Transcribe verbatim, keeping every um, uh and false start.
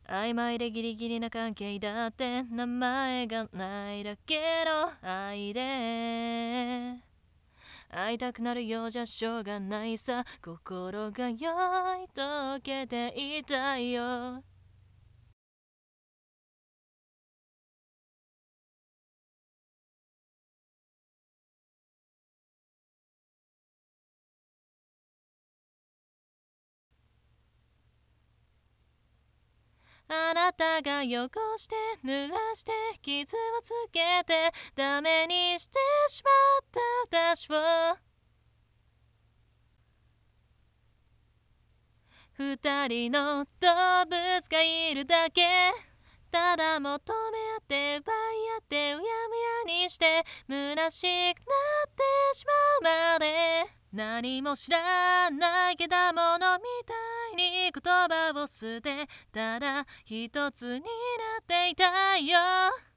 曖昧でギリギリな関係だって名前がないだけの愛で会いたくなるようじゃしょうがないさ心が酔い溶けていたよあなたが汚して濡らして傷をつけてダメにしてしまった私を二人の動物がいるだけただ求め合って奪い合ってうやむやにして虚しくなってしまうまで何も知らないけだものみたいに言葉を捨てただ一つになっていたいよ